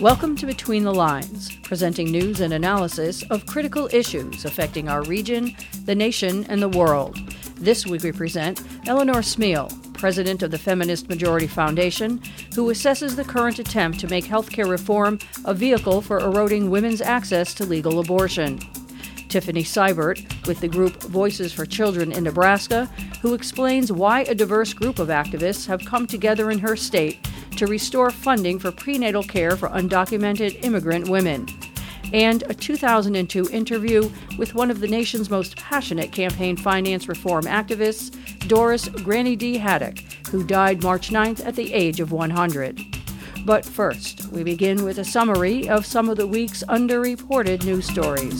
Welcome to Between the Lines, presenting news and analysis of critical issues affecting our region, the nation, and the world. This week we present Eleanor Smeal, president of the Feminist Majority Foundation, who assesses the current attempt to make healthcare reform a vehicle for eroding women's access to legal abortion. Tiffany Seibert, with the group Voices for Children in Nebraska, who explains why a diverse group of activists have come together in her state to restore funding for prenatal care for undocumented immigrant women. And a 2002 interview with one of the nation's most passionate campaign finance reform activists, Doris Granny D. Haddock, who died March 9th at the age of 100. But first, we begin with a summary of some of the week's underreported news stories.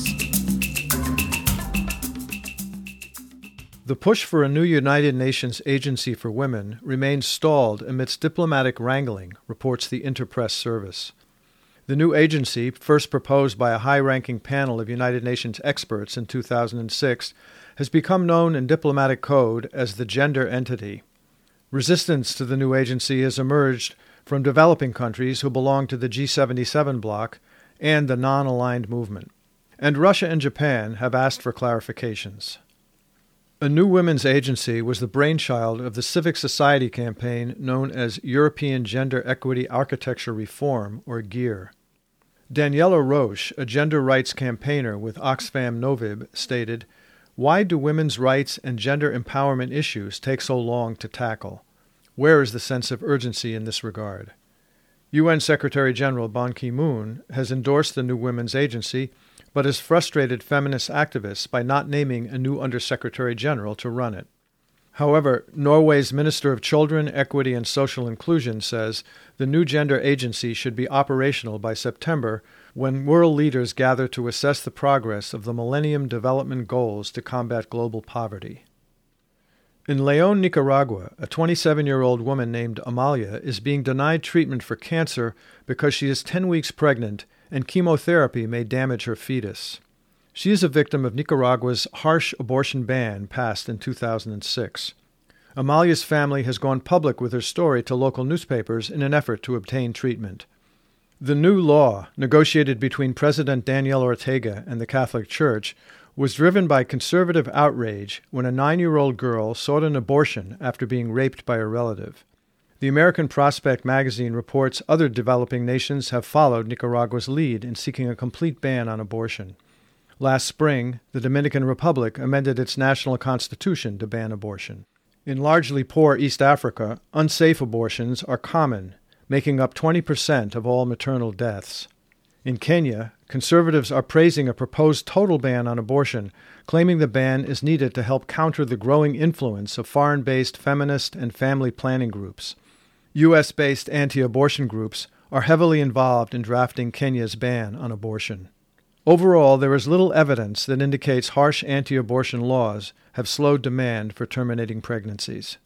The push for a new United Nations Agency for Women remains stalled amidst diplomatic wrangling, reports the Interpress Service. The new agency, first proposed by a high-ranking panel of United Nations experts in 2006, has become known in diplomatic code as the Gender Entity. Resistance to the new agency has emerged from developing countries who belong to the G77 bloc and the non-aligned movement. And Russia and Japan have asked for clarifications. A new women's agency was the brainchild of the civic society campaign known as European Gender Equity Architecture Reform, or GEAR. Daniela Roche, a gender rights campaigner with Oxfam Novib, stated, "Why do women's rights and gender empowerment issues take so long to tackle? Where is the sense of urgency in this regard?" UN Secretary General Ban Ki-moon has endorsed the new women's agency, but has frustrated feminist activists by not naming a new Undersecretary General to run it. However, Norway's Minister of Children, Equity and Social Inclusion says the new gender agency should be operational by September, when world leaders gather to assess the progress of the Millennium Development Goals to combat global poverty. In León, Nicaragua, a 27-year-old woman named Amalia is being denied treatment for cancer because she is 10 weeks pregnant and chemotherapy may damage her fetus. She is a victim of Nicaragua's harsh abortion ban passed in 2006. Amalia's family has gone public with her story to local newspapers in an effort to obtain treatment. The new law, negotiated between President Daniel Ortega and the Catholic Church, was driven by conservative outrage when a 9-year-old girl sought an abortion after being raped by a relative. The American Prospect magazine reports other developing nations have followed Nicaragua's lead in seeking a complete ban on abortion. Last spring, the Dominican Republic amended its national constitution to ban abortion. In largely poor East Africa, unsafe abortions are common, making up 20% of all maternal deaths. In Kenya, conservatives are praising a proposed total ban on abortion, claiming the ban is needed to help counter the growing influence of foreign-based feminist and family planning groups. U.S.-based anti-abortion groups are heavily involved in drafting Kenya's ban on abortion. Overall, there is little evidence that indicates harsh anti-abortion laws have slowed demand for terminating pregnancies.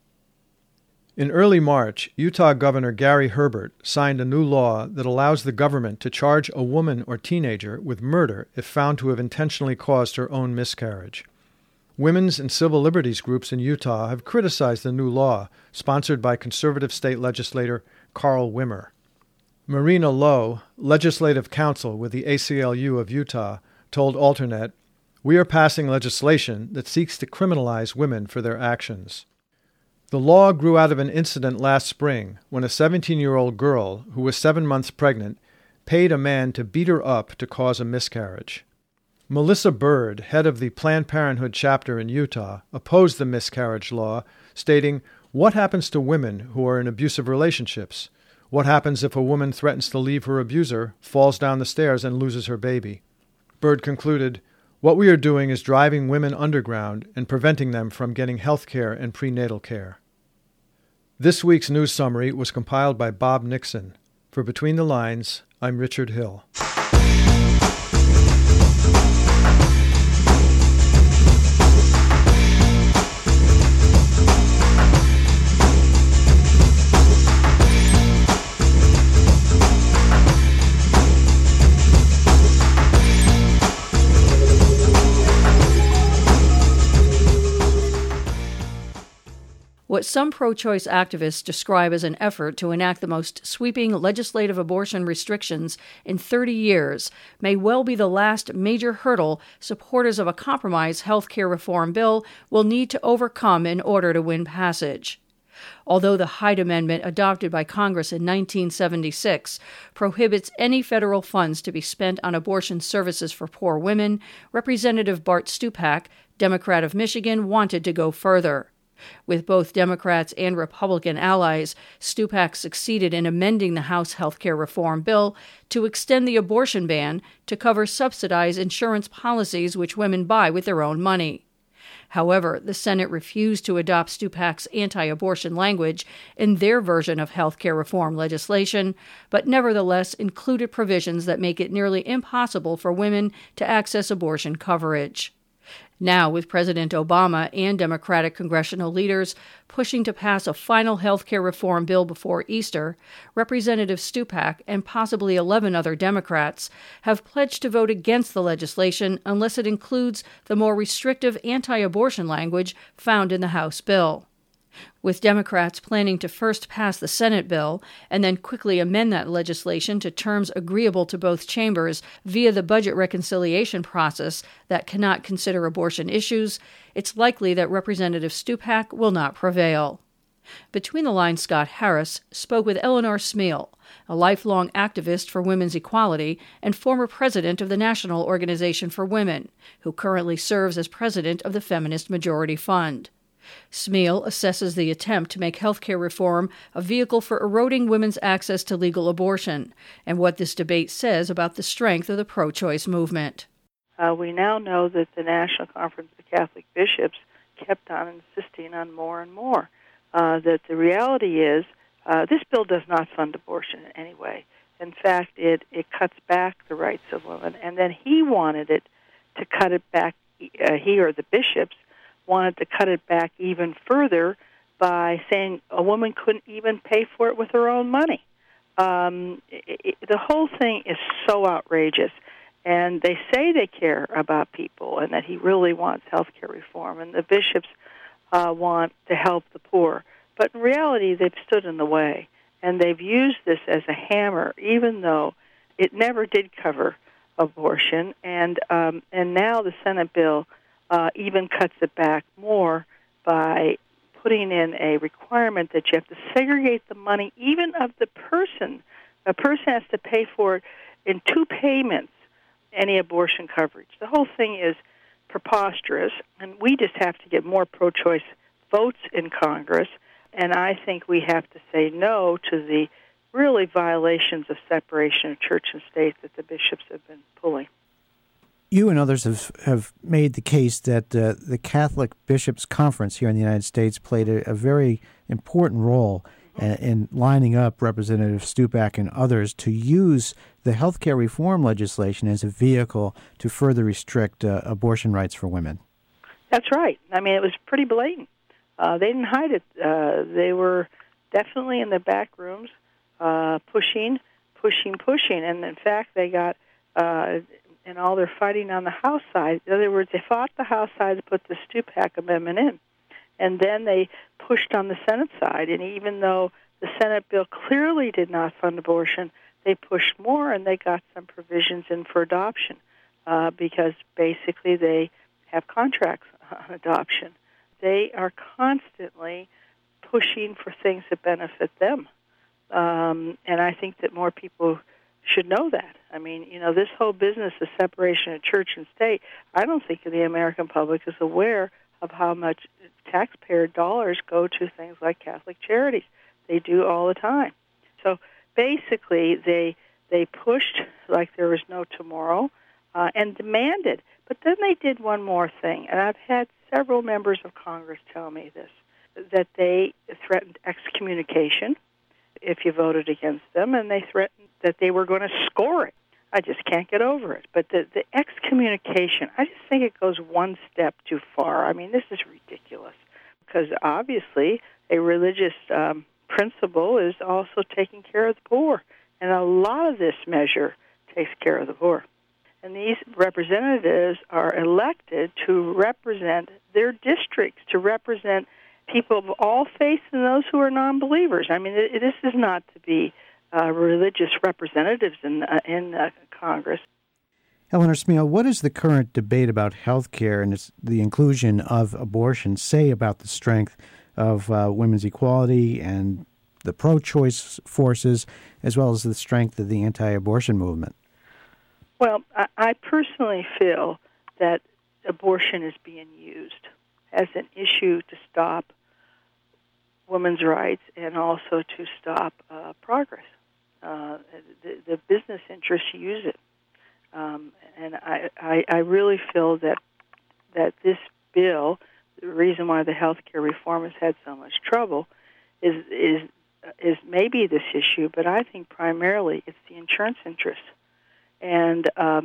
In early March, Utah Governor Gary Herbert signed a new law that allows the government to charge a woman or teenager with murder if found to have intentionally caused her own miscarriage. Women's and civil liberties groups in Utah have criticized the new law, sponsored by conservative state legislator Carl Wimmer. Marina Lowe, legislative counsel with the ACLU of Utah, told Alternet, "We are passing legislation that seeks to criminalize women for their actions." The law grew out of an incident last spring when a 17-year-old girl, who was 7 months pregnant, paid a man to beat her up to cause a miscarriage. Melissa Bird, head of the Planned Parenthood chapter in Utah, opposed the miscarriage law, stating, "What happens to women who are in abusive relationships? What happens if a woman threatens to leave her abuser, falls down the stairs, and loses her baby?" Bird concluded, "What we are doing is driving women underground and preventing them from getting health care and prenatal care." This week's news summary was compiled by Bob Nixon. For Between the Lines, I'm Richard Hill. What some pro-choice activists describe as an effort to enact the most sweeping legislative abortion restrictions in 30 years may well be the last major hurdle supporters of a compromise health care reform bill will need to overcome in order to win passage. Although the Hyde Amendment, adopted by Congress in 1976, prohibits any federal funds to be spent on abortion services for poor women, Representative Bart Stupak, Democrat of Michigan, wanted to go further. With both Democrats and Republican allies, Stupak succeeded in amending the House health care reform bill to extend the abortion ban to cover subsidized insurance policies which women buy with their own money. However, the Senate refused to adopt Stupak's anti-abortion language in their version of health care reform legislation, but nevertheless included provisions that make it nearly impossible for women to access abortion coverage. Now, with President Obama and Democratic congressional leaders pushing to pass a final health care reform bill before Easter, Representative Stupak and possibly 11 other Democrats have pledged to vote against the legislation unless it includes the more restrictive anti-abortion language found in the House bill. With Democrats planning to first pass the Senate bill and then quickly amend that legislation to terms agreeable to both chambers via the budget reconciliation process that cannot consider abortion issues, it's likely that Representative Stupak will not prevail. Between the Lines, Scott Harris spoke with Eleanor Smeal, a lifelong activist for women's equality and former president of the National Organization for Women, who currently serves as president of the Feminist Majority Fund. Smeal assesses the attempt to make health care reform a vehicle for eroding women's access to legal abortion, and what this debate says about the strength of the pro-choice movement. We now know that the National Conference of Catholic Bishops kept on insisting on more and more. That the reality is this bill does not fund abortion in any way. In fact, it cuts back the rights of women. And then he wanted it to cut it back, he or the bishops wanted to cut it back even further by saying a woman couldn't even pay for it with her own money. The whole thing is so outrageous. And they say they care about people and that he really wants health care reform, and the bishops want to help the poor. But in reality, they've stood in the way, and they've used this as a hammer, even though it never did cover abortion. And now the Senate bill even cuts it back more by putting in a requirement that you have to segregate the money, even of the person. A person has to pay for it in two payments, any abortion coverage. The whole thing is preposterous, and we just have to get more pro-choice votes in Congress, and I think we have to say no to the really violations of separation of church and state that the bishops have been pulling. You and others have made the case that the Catholic Bishops' Conference here in the United States played a very important role in lining up Representative Stupak and others to use the health care reform legislation as a vehicle to further restrict abortion rights for women. That's right. I mean, it was pretty blatant. They didn't hide it. They were definitely in the back rooms pushing. And, in fact, they got... and all their fighting on the House side. In other words, they fought the House side to put the Stupak amendment in. And then they pushed on the Senate side. And even though the Senate bill clearly did not fund abortion, they pushed more, and they got some provisions in for adoption because basically they have contracts on adoption. They are constantly pushing for things that benefit them. And I think that more people should know that. I mean, this whole business of separation of church and state, I don't think the American public is aware of how much taxpayer dollars go to things like Catholic charities. They do all the time. So basically, they pushed like there was no tomorrow and demanded. But then they did one more thing, and I've had several members of Congress tell me this, that they threatened excommunication if you voted against them, and they threatened that they were going to score it. I just can't get over it. But the excommunication, I just think it goes one step too far. I mean, this is ridiculous because obviously a religious principle is also taking care of the poor, and a lot of this measure takes care of the poor. And these representatives are elected to represent their districts, to represent people of all faiths and those who are non-believers. I mean, this is not to be religious representatives in Congress. Eleanor Smeal, what is the current debate about health care and the inclusion of abortion say about the strength of women's equality and the pro-choice forces, as well as the strength of the anti-abortion movement? Well, I personally feel that abortion is being used as an issue to stop women's rights and also to stop progress. The business interests use it. And I really feel that this bill, the reason why the health care reform has had so much trouble, is maybe this issue, but I think primarily it's the insurance interests. And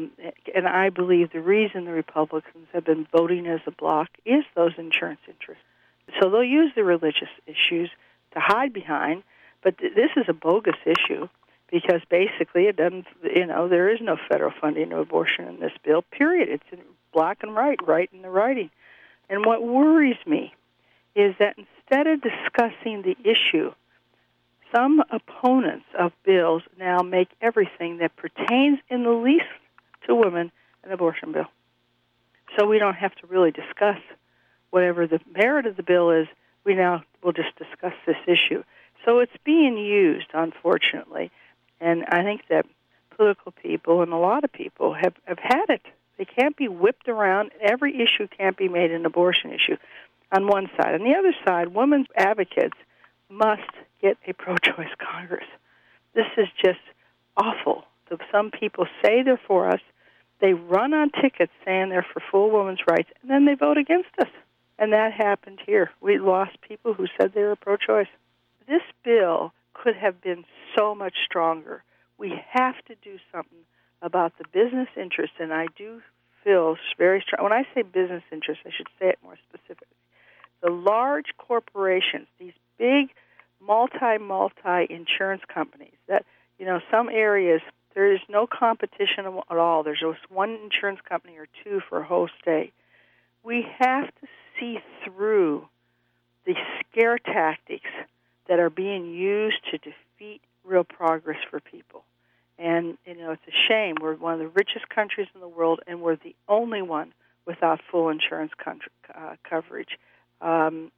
I believe the reason the Republicans have been voting as a bloc is those insurance interests. So they'll use the religious issues to hide behind, but this is a bogus issue. Because basically it doesn't, there is no federal funding of abortion in this bill, period. It's in black and white, right in the writing. And what worries me is that instead of discussing the issue, some opponents of bills now make everything that pertains in the least to women an abortion bill. So we don't have to really discuss whatever the merit of the bill is. We'll just discuss this issue. So it's being used, unfortunately. And I think that political people and a lot of people have had it. They can't be whipped around. Every issue can't be made an abortion issue on one side. On the other side, women's advocates must get a pro-choice Congress. This is just awful. Some people say they're for us. They run on tickets saying they're for full women's rights, and then they vote against us. And that happened here. We lost people who said they were pro-choice. This bill could have been so much stronger. We have to do something about the business interests, and I do feel very strong. When I say business interests, I should say it more specifically. The large corporations, these big multi-insurance companies that, some areas there is no competition at all. There's just one insurance company or two for a whole state. We have to see through the scare tactics that are being used to defeat real progress for people. And, it's a shame. We're one of the richest countries in the world, and we're the only one without full insurance coverage. And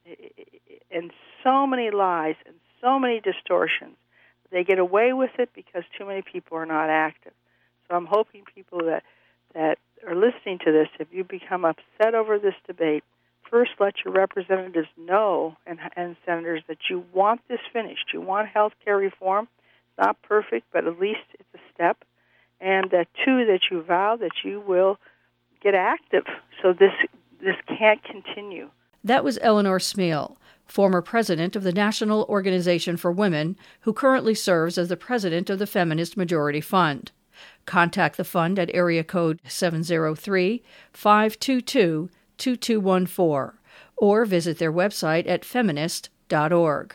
so many lies and so many distortions. They get away with it because too many people are not active. So I'm hoping people that are listening to this, if you become upset over this debate, first let your representatives know and senators that you want this finished. You want health care reform. It's not perfect, but at least it's a step. And that, two, that you vow that you will get active so this can't continue. That was Eleanor Smeal, former president of the National Organization for Women, who currently serves as the president of the Feminist Majority Fund. Contact the fund at area code 703-522-2214 or visit their website at feminist.org.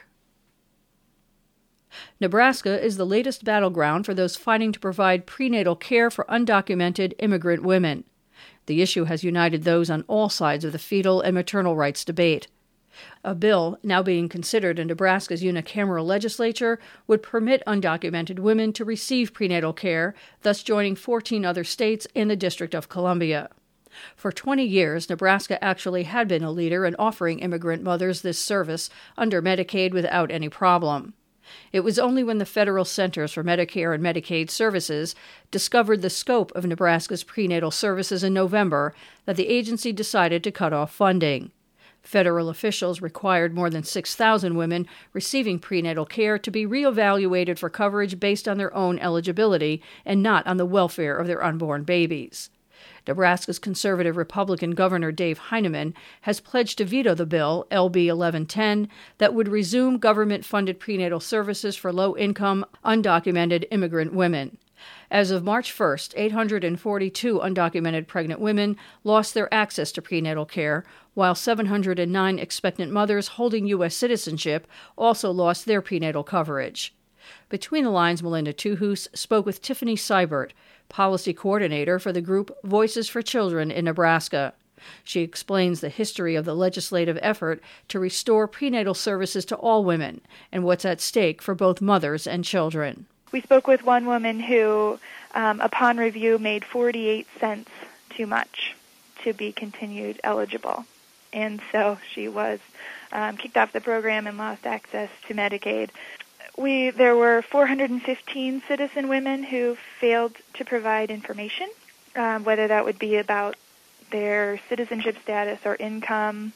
Nebraska is the latest battleground for those fighting to provide prenatal care for undocumented immigrant women. The issue has united those on all sides of the fetal and maternal rights debate. A bill now being considered in Nebraska's unicameral legislature would permit undocumented women to receive prenatal care, thus joining 14 other states in the District of Columbia. For 20 years, Nebraska actually had been a leader in offering immigrant mothers this service under Medicaid without any problem. It was only when the Federal Centers for Medicare and Medicaid Services discovered the scope of Nebraska's prenatal services in November that the agency decided to cut off funding. Federal officials required more than 6,000 women receiving prenatal care to be reevaluated for coverage based on their own eligibility and not on the welfare of their unborn babies. Nebraska's conservative Republican Governor Dave Heineman has pledged to veto the bill, LB 1110, that would resume government-funded prenatal services for low-income, undocumented immigrant women. As of March 1st, 842 undocumented pregnant women lost their access to prenatal care, while 709 expectant mothers holding U.S. citizenship also lost their prenatal coverage. Between the Lines, Melinda Tuhus spoke with Tiffany Seibert, policy coordinator for the group Voices for Children in Nebraska. She explains the history of the legislative effort to restore prenatal services to all women and what's at stake for both mothers and children. We spoke with one woman who, upon review, made 48 cents too much to be continued eligible. And so she was kicked off the program and lost access to Medicaid. There were 415 citizen women who failed to provide information, whether that would be about their citizenship status or income.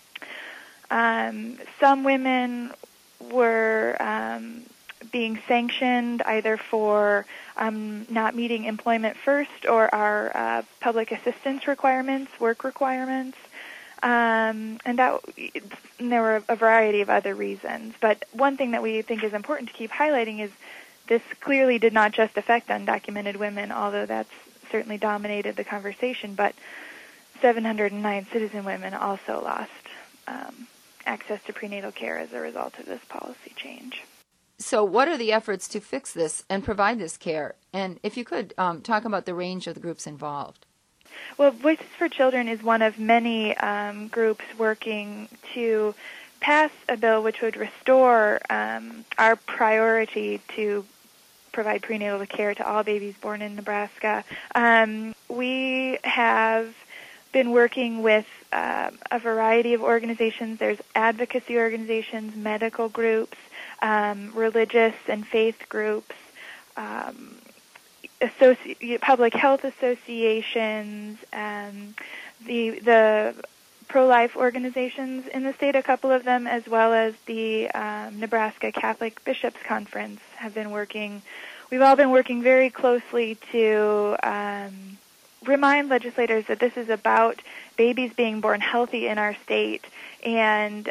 Some women were being sanctioned either for not meeting employment first or our public assistance requirements, work requirements. And there were a variety of other reasons. But one thing that we think is important to keep highlighting is this clearly did not just affect undocumented women, although that's certainly dominated the conversation, but 709 citizen women also lost access to prenatal care as a result of this policy change. So what are the efforts to fix this and provide this care? And if you could talk about the range of the groups involved. Well, Voices for Children is one of many groups working to pass a bill which would restore our priority to provide prenatal care to all babies born in Nebraska. We have been working with a variety of organizations. There's advocacy organizations, medical groups, religious and faith groups, public health associations, the pro-life organizations in the state, a couple of them, as well as the Nebraska Catholic Bishops' Conference have been working. We've all been working very closely to remind legislators that this is about babies being born healthy in our state, and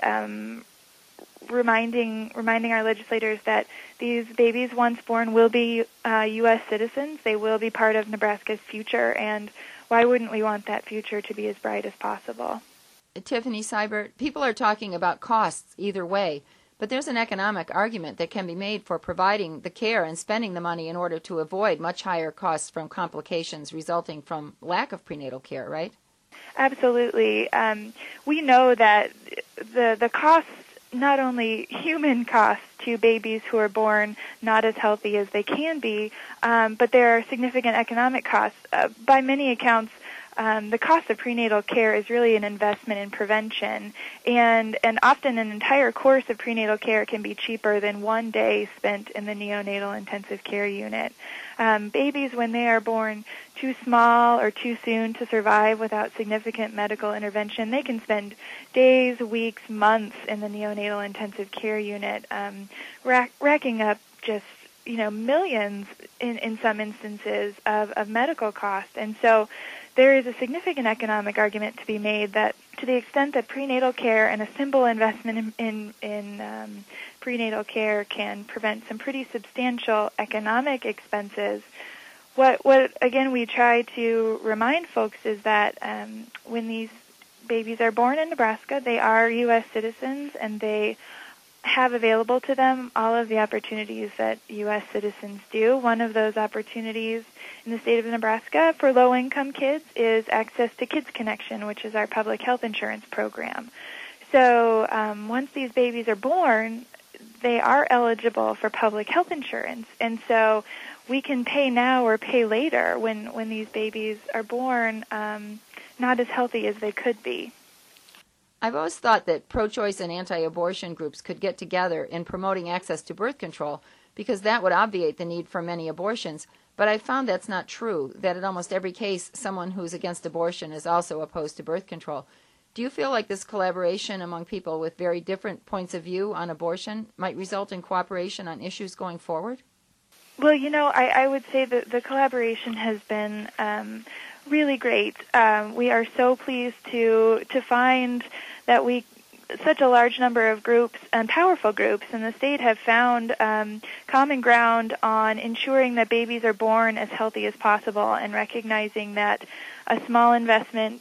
reminding our legislators that these babies, once born, will be U.S. citizens. They will be part of Nebraska's future, and why wouldn't we want that future to be as bright as possible? Tiffany Seibert, people are talking about costs either way, but there's an economic argument that can be made for providing the care and spending the money in order to avoid much higher costs from complications resulting from lack of prenatal care, right? Absolutely. We know that the costs, not only human costs to babies who are born not as healthy as they can be, but there are significant economic costs. By many accounts, the cost of prenatal care is really an investment in prevention, and often an entire course of prenatal care can be cheaper than one day spent in the neonatal intensive care unit. Babies, when they are born too small or too soon to survive without significant medical intervention, they can spend days, weeks, months in the neonatal intensive care unit, racking up just millions in some instances of medical costs. And so there is a significant economic argument to be made that to the extent that prenatal care and a simple investment in prenatal care can prevent some pretty substantial economic expenses, what again we try to remind folks is that when these babies are born in Nebraska, they are U.S. citizens, and they have available to them all of the opportunities that U.S. citizens do. One of those opportunities in the state of Nebraska for low-income kids is access to Kids Connection, which is our public health insurance program. So once these babies are born, they are eligible for public health insurance. And so we can pay now or pay later when these babies are born not as healthy as they could be. I've always thought that pro-choice and anti-abortion groups could get together in promoting access to birth control because that would obviate the need for many abortions. But I found that's not true, that in almost every case, someone who's against abortion is also opposed to birth control. Do you feel like this collaboration among people with very different points of view on abortion might result in cooperation on issues going forward? Well, I would say that the collaboration has been really great. We are so pleased to find that such a large number of groups and powerful groups in the state have found common ground on ensuring that babies are born as healthy as possible and recognizing that a small investment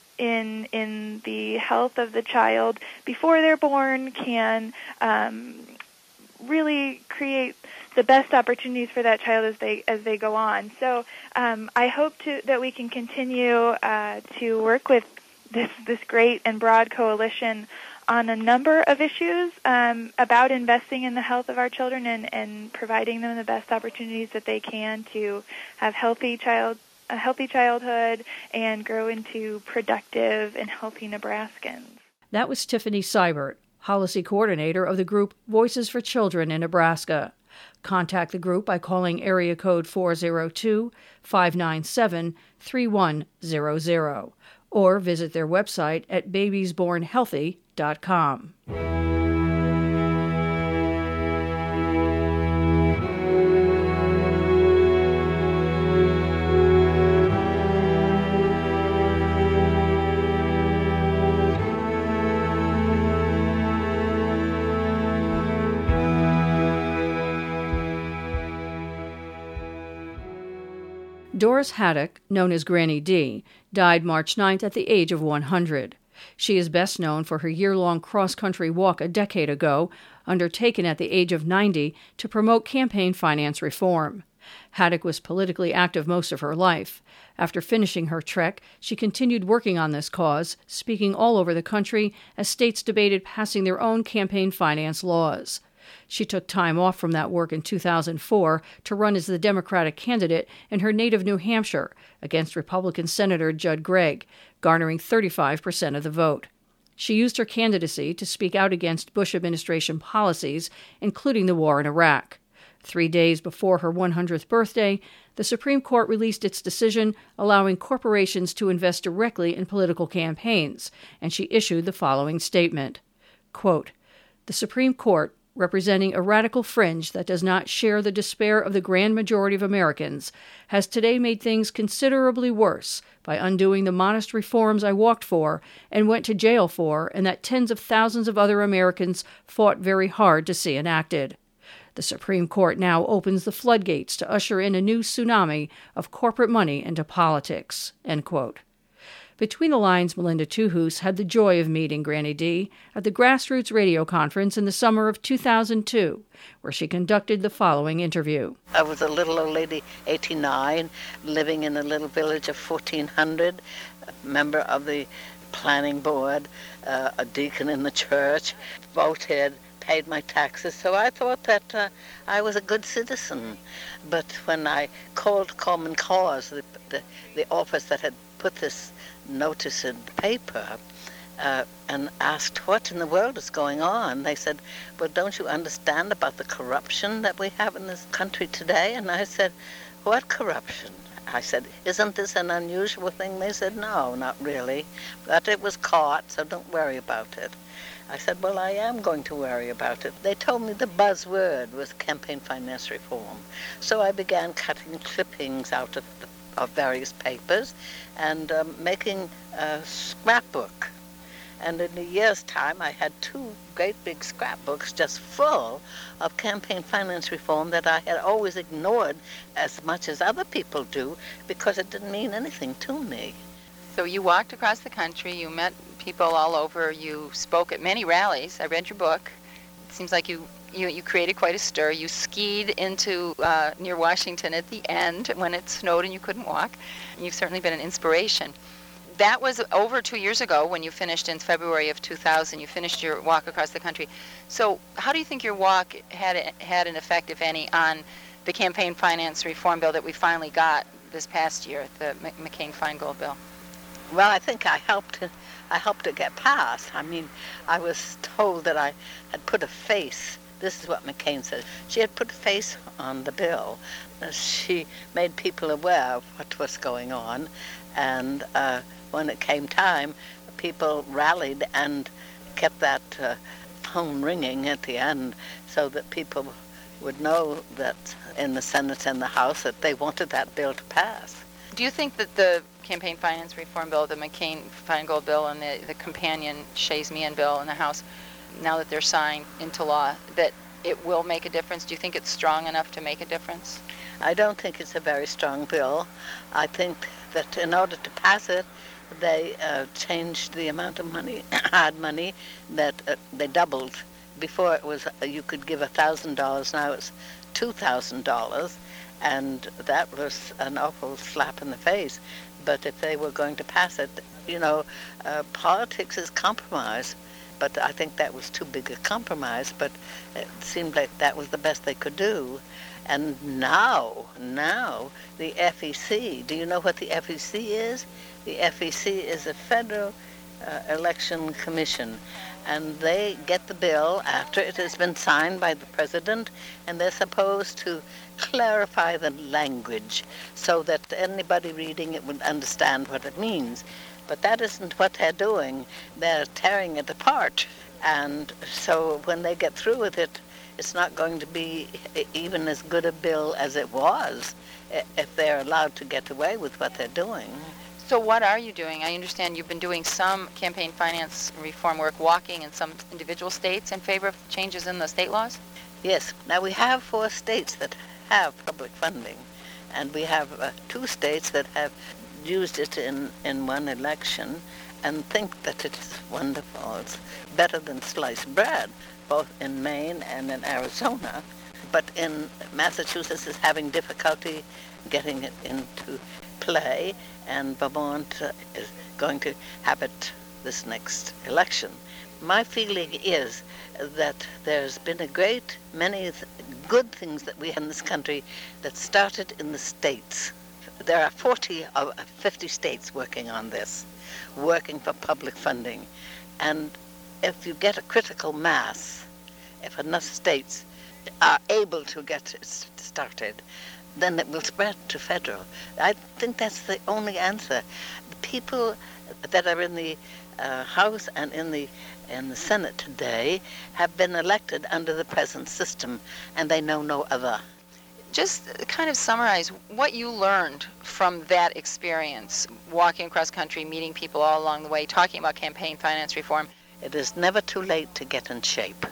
in the health of the child before they're born can really create the best opportunities for that child as they go on. So I hope that we can continue to work with this great and broad coalition on a number of issues about investing in the health of our children and providing them the best opportunities that they can to have a healthy childhood and grow into productive and healthy Nebraskans. That was Tiffany Seibert, policy coordinator of the group Voices for Children in Nebraska. Contact the group by calling area code 402-597-3100 or visit their website at babiesbornhealthy.com. Doris Haddock, known as Granny D, died March 9th at the age of 100. She is best known for her year-long cross-country walk a decade ago, undertaken at the age of 90 to promote campaign finance reform. Haddock was politically active most of her life. After finishing her trek, she continued working on this cause, speaking all over the country as states debated passing their own campaign finance laws. She took time off from that work in 2004 to run as the Democratic candidate in her native New Hampshire against Republican Senator Judd Gregg, garnering 35% of the vote. She used her candidacy to speak out against Bush administration policies, including the war in Iraq. 3 days before her 100th birthday, the Supreme Court released its decision allowing corporations to invest directly in political campaigns, and she issued the following statement. Quote, "The Supreme Court, representing a radical fringe that does not share the despair of the grand majority of Americans, has today made things considerably worse by undoing the modest reforms I walked for and went to jail for and that tens of thousands of other Americans fought very hard to see enacted. The Supreme Court now opens the floodgates to usher in a new tsunami of corporate money into politics." End quote. Between the lines, Melinda Tuhus had the joy of meeting Granny D at the Grassroots Radio Conference in the summer of 2002, where she conducted the following interview. I was a little old lady, 89, living in a little village of 1,400, a member of the planning board, a deacon in the church, voted, paid my taxes, so I thought that I was a good citizen. But when I called Common Cause, the office that had put this notice in the paper, and asked what in the world is going on, they said, "Well, don't you understand about the corruption that we have in this country today?" And I said, "What corruption?" I said, "Isn't this an unusual thing?" They said, "No, not really, but it was caught, so don't worry about it." I said, "Well, I am going to worry about it." They told me the buzzword was campaign finance reform. So I began cutting clippings out of various papers and making a scrapbook. And in a year's time, I had 2 great big scrapbooks just full of campaign finance reform that I had always ignored as much as other people do because it didn't mean anything to me. So you walked across the country, you met people all over, you spoke at many rallies. I read your book. It seems like you created quite a stir. You skied into near Washington at the end when it snowed and you couldn't walk. You've certainly been an inspiration. That was over 2 years ago when you finished in February of 2000. You finished your walk across the country. So how do you think your walk had an effect, if any, on the campaign finance reform bill that we finally got this past year, the McCain-Feingold bill? Well, I think I helped it get passed. I mean, I was told that I had put a face. This is what McCain said. She had put a face on the bill. She made people aware of what was going on. And when it came time, people rallied and kept that phone ringing at the end so that people would know that in the Senate and the House that they wanted that bill to pass. Do you think that the campaign finance reform bill, the McCain-Feingold bill, and the companion Shays-Meehan bill in the House, now that they're signed into law, that it will make a difference? Do you think it's strong enough to make a difference? I don't think it's a very strong bill. I think that in order to pass it, they changed the amount of money, hard money, that they doubled. Before it was, you could give $1,000, now it's $2,000, and that was an awful slap in the face. But if they were going to pass it, Politics is compromise. But I think that was too big a compromise, but it seemed like that was the best they could do. And now, the FEC, do you know what the FEC is? The FEC is a Federal Election Commission, and they get the bill after it has been signed by the President, and they're supposed to clarify the language so that anybody reading it would understand what it means. But that isn't what they're doing. They're tearing it apart. And so when they get through with it, it's not going to be even as good a bill as it was if they're allowed to get away with what they're doing. So what are you doing? I understand you've been doing some campaign finance reform work, walking in some individual states in favor of changes in the state laws? Yes. Now we have 4 states that have public funding, and we have 2 states that have used it in one election and think that it is wonderful. It's better than sliced bread, both in Maine and in Arizona. But in Massachusetts is having difficulty getting it into play, and Vermont is going to have it this next election. My feeling is that there's been a great many good things that we have in this country that started in the states. There are 40 of 50 states working on this, working for public funding. And if you get a critical mass, if enough states are able to get it started, then it will spread to federal. I think that's the only answer. The people that are in the House and in the Senate today have been elected under the present system, and they know no other. Just kind of summarize what you learned from that experience, walking across country, meeting people all along the way, talking about campaign finance reform. It is never too late to get in shape.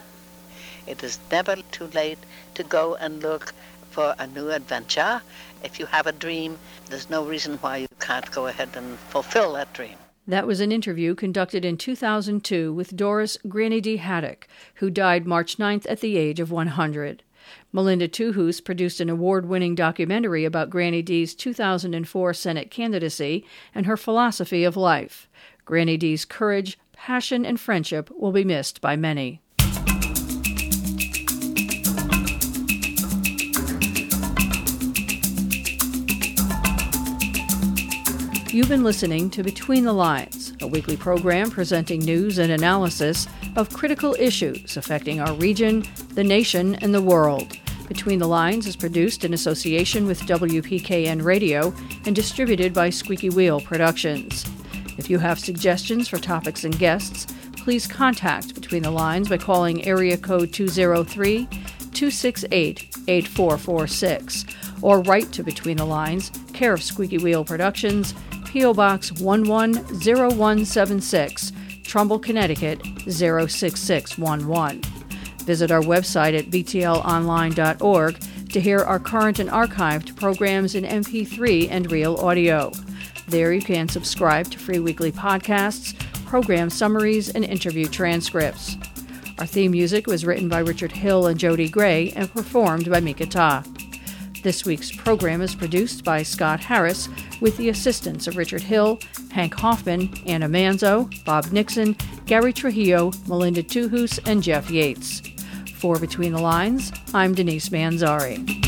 It is never too late to go and look for a new adventure. If you have a dream, there's no reason why you can't go ahead and fulfill that dream. That was an interview conducted in 2002 with Doris Granny D. Haddock, who died March 9th at the age of 100. Melinda Tuhus produced an award-winning documentary about Granny D's 2004 Senate candidacy and her philosophy of life. Granny D's courage, passion, and friendship will be missed by many. You've been listening to Between the Lines, a weekly program presenting news and analysis of critical issues affecting our region, the nation, and the world. Between the Lines is produced in association with WPKN Radio and distributed by Squeaky Wheel Productions. If you have suggestions for topics and guests, please contact Between the Lines by calling area code 203-268-8446 or write to Between the Lines, care of Squeaky Wheel Productions, P.O. Box 110176, Trumbull, Connecticut 06611. Visit our website at btlonline.org to hear our current and archived programs in MP3 and real audio. There you can subscribe to free weekly podcasts, program summaries, and interview transcripts. Our theme music was written by Richard Hill and Jody Gray and performed by Mika Ta. This week's program is produced by Scott Harris with the assistance of Richard Hill, Hank Hoffman, Anna Manzo, Bob Nixon, Gary Trujillo, Melinda Tuhus, and Jeff Yates. For Between the Lines, I'm Denise Manzari.